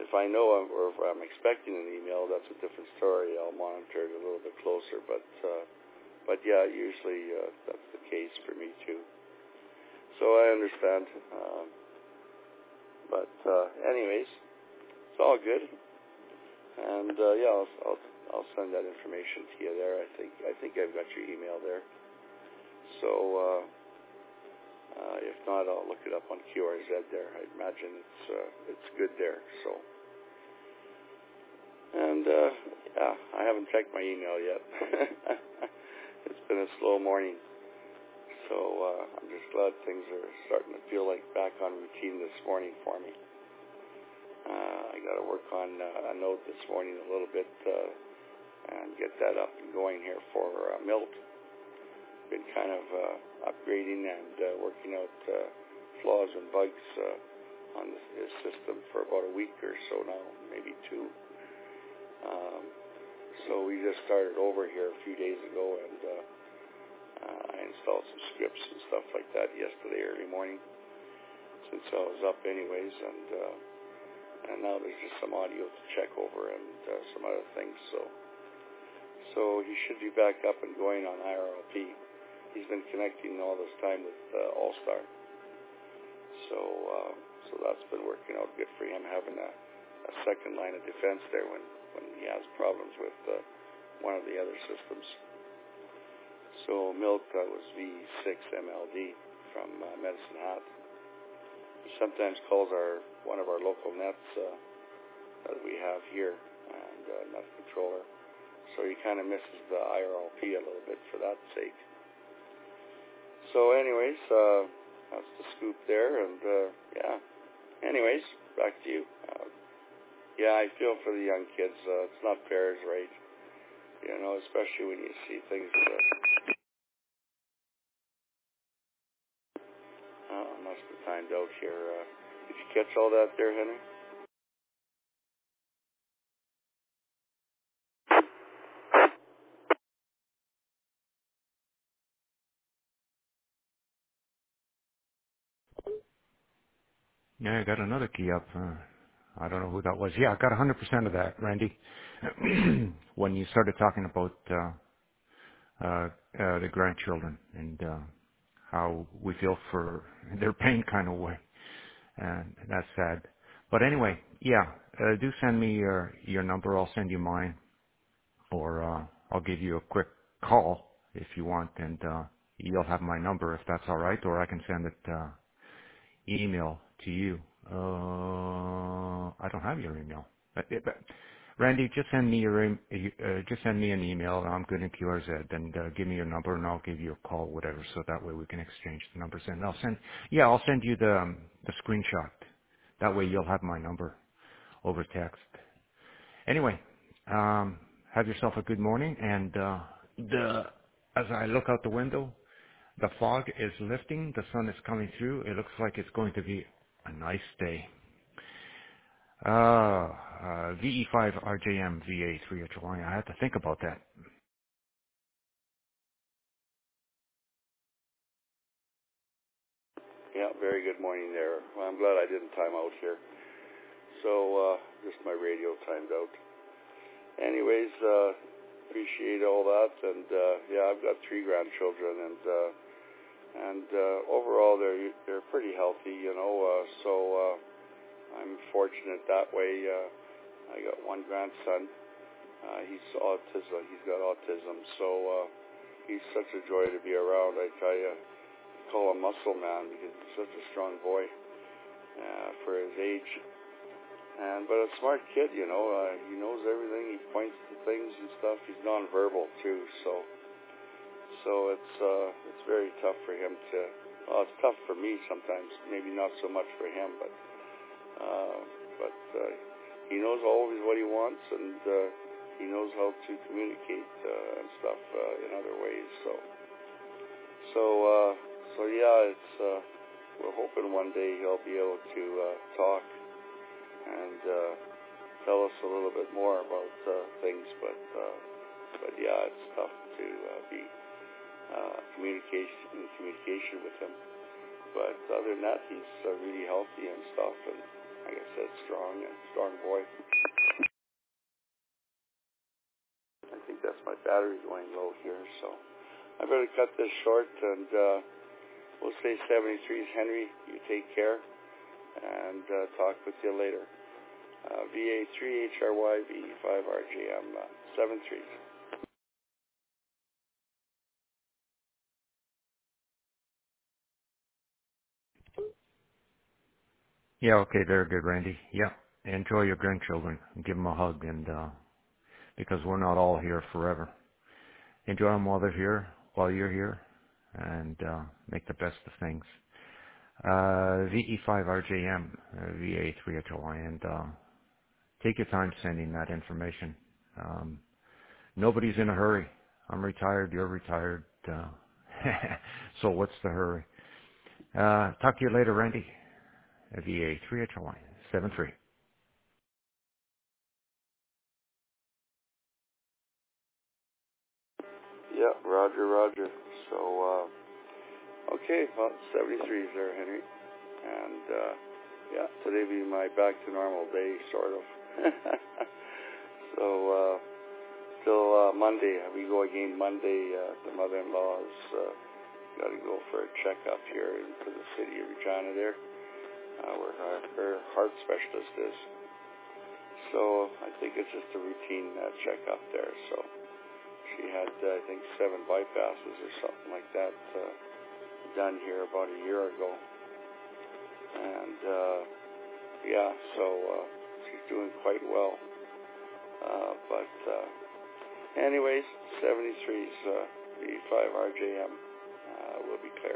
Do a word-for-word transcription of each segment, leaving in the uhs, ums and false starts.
if I know I'm, or if I'm expecting an email, that's a different story. I'll monitor it a little bit closer. But uh, but yeah, usually uh, that's the case for me too. So I understand. Um, but uh, anyways, it's all good. And uh, yeah, I'll, I'll I'll send that information to you there. I think I think I've got your email there. So uh, uh, if not, I'll look it up on Q R Z there. I imagine it's uh, it's good there. So and uh, yeah, I haven't checked my email yet. It's been a slow morning. So uh, I'm just glad things are starting to feel like back on routine this morning for me. Uh, I got to work on uh, a note this morning a little bit uh, and get that up and going here for uh, Milt. Been kind of uh, upgrading and uh, working out uh, flaws and bugs uh, on this, this system for about a week or so now, maybe two. Um, so we just started over here a few days ago, and uh, uh, I installed some scripts and stuff like that yesterday early morning, since I was up anyways, and uh, and now there's just some audio to check over and uh, some other things. So so he should be back up and going on I R L P. He's been connecting all this time with uh, All-Star. So uh, so that's been working out good for him, having a, a second line of defense there when, when he has problems with uh, one of the other systems. So Milt uh, was V six M L D from uh, Medicine Hat. He sometimes calls our one of our local nets uh, that we have here, and uh, net controller. So he kind of misses the I R L P a little bit for that sake. So anyways, uh, that's the scoop there, and uh, yeah. Anyways, back to you. Uh, yeah, I feel for the young kids. Uh, it's not fair, is right. You know, especially when you see things. Uh, oh, I must have timed out here. Uh, did you catch all that there, Henry? Yeah, I got another key up. Uh, I don't know who that was. Yeah, I got one hundred percent of that, Randy. When you started talking about uh, uh, uh, the grandchildren and uh, how we feel for their pain kind of way. And that's sad. But anyway, yeah, uh, do send me your, your number. I'll send you mine, or uh, I'll give you a quick call if you want, and uh, you'll have my number if that's all right, or I can send it uh, email to you. Uh, I don't have your email. But, but Randy, just send me your em- uh, just send me an email. I'm good in Q R Z, and uh, give me your number, and I'll give you a call, whatever. So that way we can exchange the numbers, and I'll send. Yeah, I'll send you the um, the screenshot. That way you'll have my number over text. Anyway, um, have yourself a good morning, and uh, the as I look out the window, the fog is lifting, the sun is coming through. It looks like it's going to be a nice day. Uh, uh, V E five R J M V A three H Y. I had to think about that. Yeah, very good morning there. Well, I'm glad I didn't time out here. So uh, just my radio timed out. Anyways, uh, appreciate all that, and uh, yeah, I've got three grandchildren, and uh, and uh, overall they're they're pretty healthy, you know. Uh, so uh, I'm fortunate that way. Uh, I got one grandson. Uh, he's autism. He's got autism, so uh, he's such a joy to be around. I tell you, I call him Muscle Man because he's such a strong boy uh, for his age. And but a smart kid, you know. Uh, he knows everything. He points to things and stuff. He's nonverbal too, so so it's uh, it's very tough for him to. Well, it's tough for me sometimes. Maybe not so much for him, but uh, but uh, he knows always what he wants, and uh, he knows how to communicate uh, and stuff uh, in other ways. So so uh, so yeah, it's uh, we're hoping one day he'll be able to uh, talk and uh, tell us a little bit more about uh, things, but uh, but yeah, it's tough to uh, be uh, communication in communication with him. But other than that, he's uh, really healthy and stuff, and like I said, strong and strong boy. I think that's my battery going low here, so I better cut this short, and uh, we'll say seventy-threes. Henry, you take care, and uh, talk with you later. Uh, V A three H R Y, V E five R J M, uh, seven threes. Yeah, okay, very good, Randy. Yeah, enjoy your grandchildren and give them a hug, and uh, because we're not all here forever. Enjoy them while they're here, while you're here, and uh, make the best of things. Uh, V E five R J M, uh, V A three H L I, and uh, take your time sending that information. Um, nobody's in a hurry. I'm retired, you're retired, uh, so what's the hurry? Uh, talk to you later, Randy. V A three H L I, seven three. Yeah, Roger, Roger. So, uh, okay, well, seventy-threes there, Henry. And, uh, yeah, today be my back to normal day, sort of. so, uh, till uh, Monday, we go again Monday. Uh, the mother-in-law's uh, got to go for a checkup here into the city of Regina there, uh, where her, her heart specialist is. So I think it's just a routine uh, checkup there. So she had, uh, I think, seven bypasses or something like that uh, done here about a year ago. And, uh, yeah, so uh, she's doing quite well. Uh, but, uh, anyways, seventy-threes, uh, V five R J M uh, will be clear.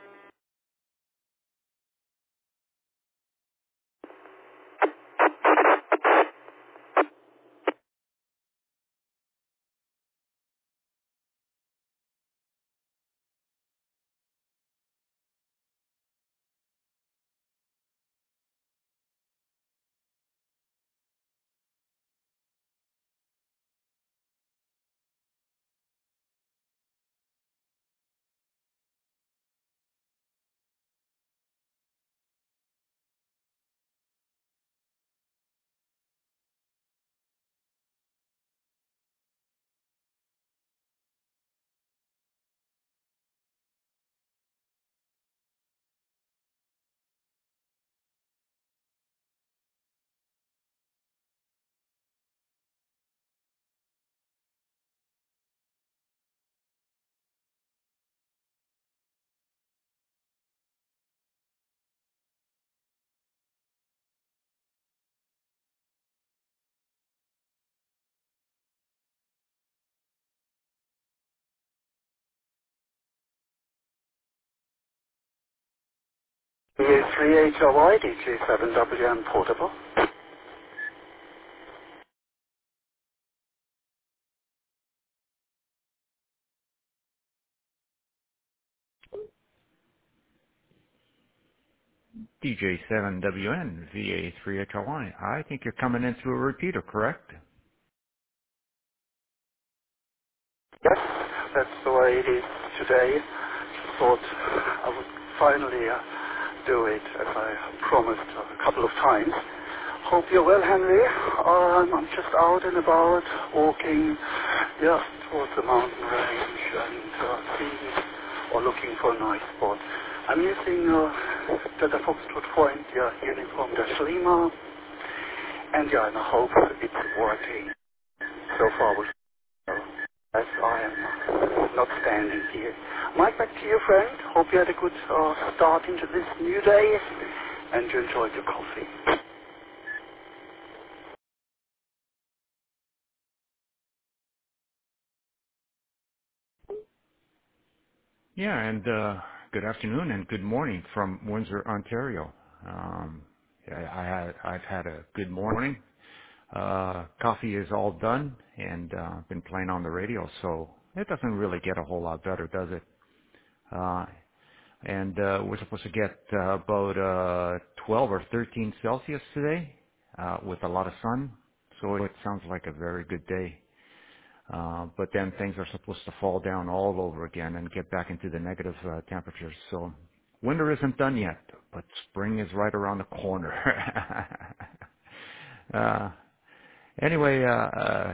V A three H L Y, D J seven W M portable. D J seven W N, V A three H L I. I think you're coming in through a repeater, correct? Yes, that's the way it is today. Thought I would finally uh, do it as I promised a couple of times. Hope you're well, Henry. Um, I'm just out and about, walking, yeah, towards the mountain range and uh, seeing or looking for a nice spot. I'm using uh, the Foxtrot Point, yeah, uniform dash Lima, and yeah, and I hope it's working so far with as I am not standing here. Mike, back to you, friend. Hope you had a good uh, start into this new day and you enjoyed your coffee. Yeah, and uh, good afternoon and good morning from Windsor, Ontario. Um, I, I had, I've had a good morning. Uh, coffee is all done, and uh, been playing on the radio, so it doesn't really get a whole lot better, does it? Uh, and uh, we're supposed to get uh, about uh, twelve or thirteen Celsius today, uh, with a lot of sun. So it sounds like a very good day. Uh, but then things are supposed to fall down all over again and get back into the negative uh, temperatures. So winter isn't done yet, but spring is right around the corner. uh, anyway, uh, uh,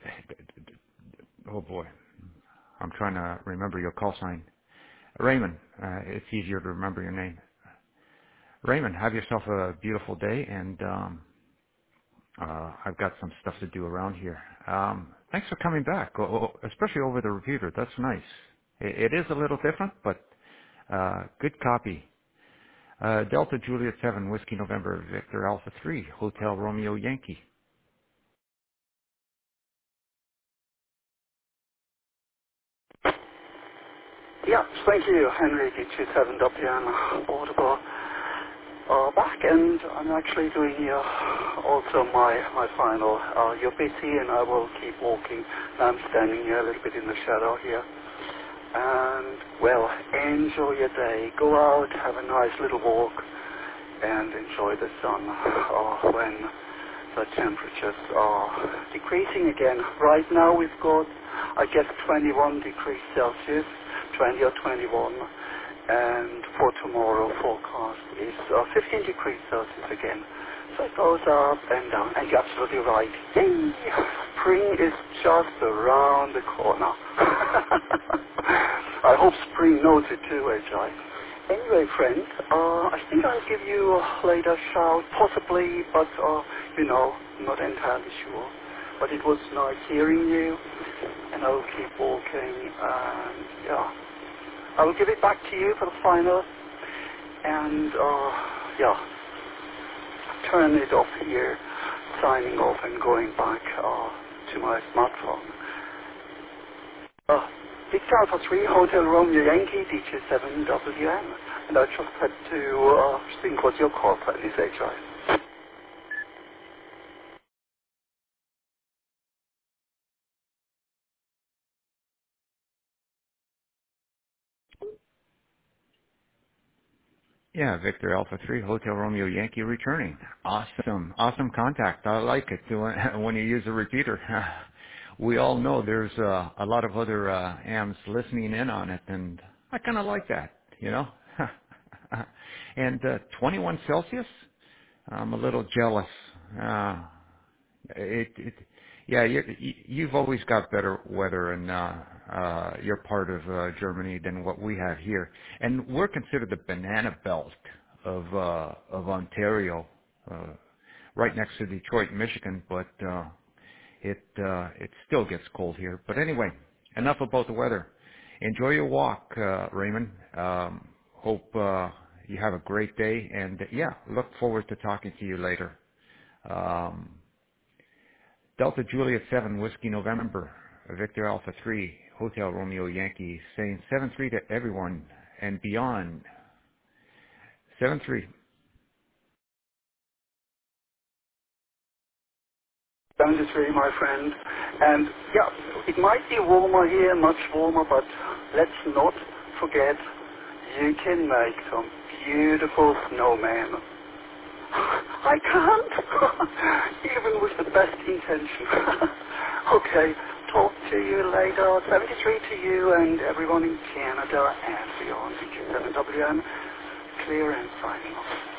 oh boy, I'm trying to remember your call sign. Raymond, uh, it's easier to remember your name. Raymond, have yourself a beautiful day, and um, uh, I've got some stuff to do around here. Um, thanks for coming back, o- o- especially over the repeater. That's nice. It, it is a little different, but uh, good copy. Uh, Delta Juliet seven, Whiskey November, Victor Alpha three, Hotel Romeo Yankee. Yeah, thank you, Henry D two seven W N Audible. Uh, back, and I'm actually doing here also my my final. Uh, you're busy, and I will keep walking. I'm standing here a little bit in the shadow here. And, well, enjoy your day. Go out, have a nice little walk, and enjoy the sun uh, when the temperatures are decreasing again. Right now we've got, I guess, twenty-one degrees Celsius, twenty or twenty-one, and for tomorrow forecast is uh, fifteen degrees Celsius again. So it goes up and down, and you're absolutely right. Yay! Spring is just around the corner. I hope spring knows it too, H I. Anyway, friends, uh, I think I'll give you a later shout, possibly, but, uh, you know, not entirely sure. But it was nice hearing you, and I'll keep walking, and, yeah. I will give it back to you for the final, and, uh, yeah, turn it off here, signing off and going back, uh, to my smartphone. Uh, Victor Alpha three, Hotel Romeo Yankee, D two seven W N. And I just had to uh, think what your call sign is, H I. Yeah, Victor Alpha three, Hotel Romeo Yankee returning. Awesome. Awesome contact. I like it when when you use a repeater. We all know there's uh, a lot of other uh, A Ms listening in on it, and I kind of like that, you know. And uh, twenty-one Celsius? I'm a little jealous. Uh, it, it, yeah, you, you've always got better weather in uh, uh, your part of uh, Germany than what we have here, and we're considered the banana belt of uh, of Ontario, uh, right next to Detroit, Michigan. But uh, it uh, it still gets cold here. But anyway, enough about the weather. Enjoy your walk, uh, Raymond. Um, hope uh, you have a great day, and uh, yeah, look forward to talking to you later. Um, Delta Juliet seven, Whiskey November, Victor Alpha three, Hotel Romeo Yankee, saying seven three to everyone and beyond. seven three. seventy-three, my friend. And, yeah, it might be warmer here, much warmer, but let's not forget, you can make some beautiful snowmen. I can't, even with the best intention. Okay, talk to you later. seventy-three to you and everyone in Canada and beyond. D two seven W N, clear and signing off.